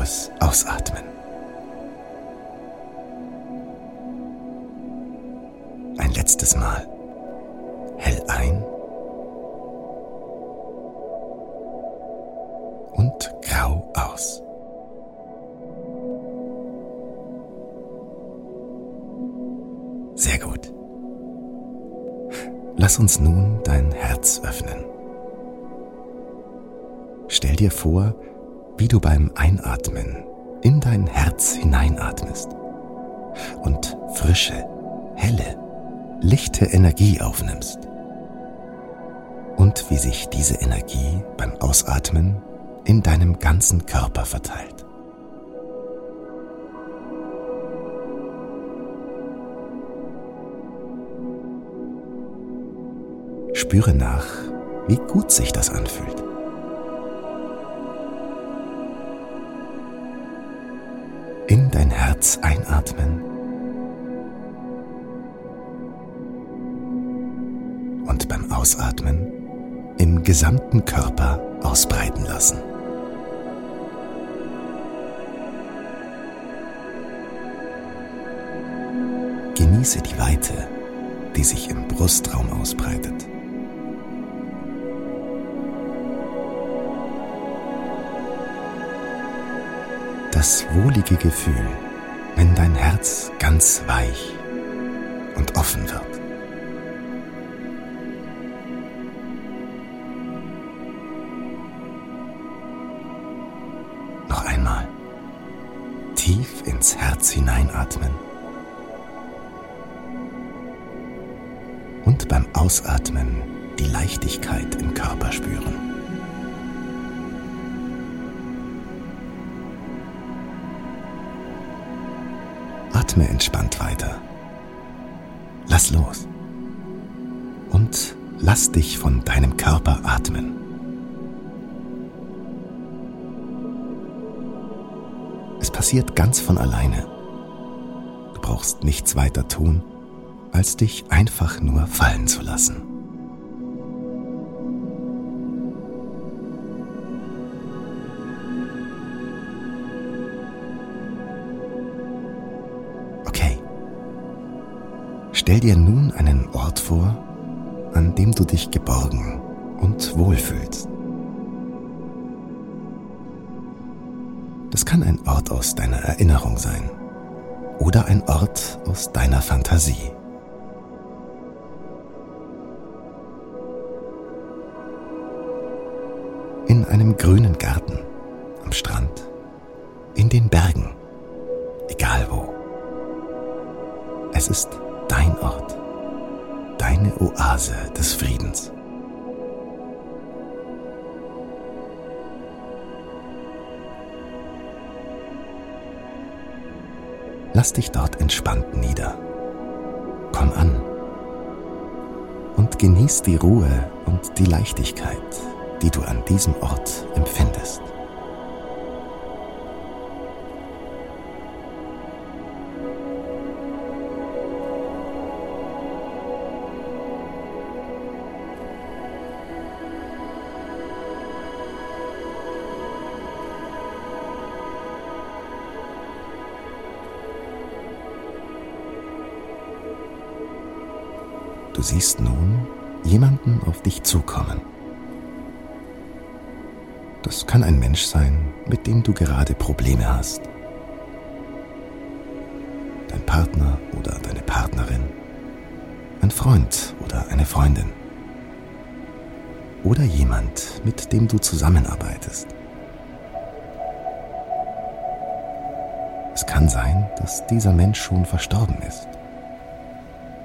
tieferes Ausatmen. Ein letztes Mal. Hell ein und grau aus. Sehr gut. Lass uns nun dein Herz öffnen. Stell dir vor, wie du beim Einatmen in dein Herz hineinatmest und frische, helle, lichte Energie aufnimmst. Und wie sich diese Energie beim Ausatmen in deinem ganzen Körper verteilt. Spüre nach, wie gut sich das anfühlt. In dein Herz einatmen und beim Ausatmen im gesamten Körper ausbreiten lassen. Genieße die Weite, die sich im Brustraum ausbreitet. Das wohlige Gefühl, wenn dein Herz ganz weich und offen wird. Noch einmal tief ins Herz hineinatmen und beim Ausatmen die Leichtigkeit im Körper spüren. Atme entspannt weiter. Lass los und lass dich von deinem Körper atmen. Es passiert ganz von alleine. Du brauchst nichts weiter tun, als dich einfach nur fallen zu lassen. Stell dir nun einen Ort vor, an dem du dich geborgen und wohlfühlst. Das kann ein Ort aus deiner Erinnerung sein oder ein Ort aus deiner Fantasie. In einem grünen Garten, am Strand, in den Bergen, egal wo. Es ist dein Ort, deine Oase des Friedens. Lass dich dort entspannt nieder. Komm an und genieß die Ruhe und die Leichtigkeit, die du an diesem Ort empfindest. Du siehst nun jemanden auf dich zukommen. Das kann ein Mensch sein, mit dem du gerade Probleme hast. Dein Partner oder deine Partnerin, ein Freund oder eine Freundin oder jemand, mit dem du zusammenarbeitest. Es kann sein, dass dieser Mensch schon verstorben ist.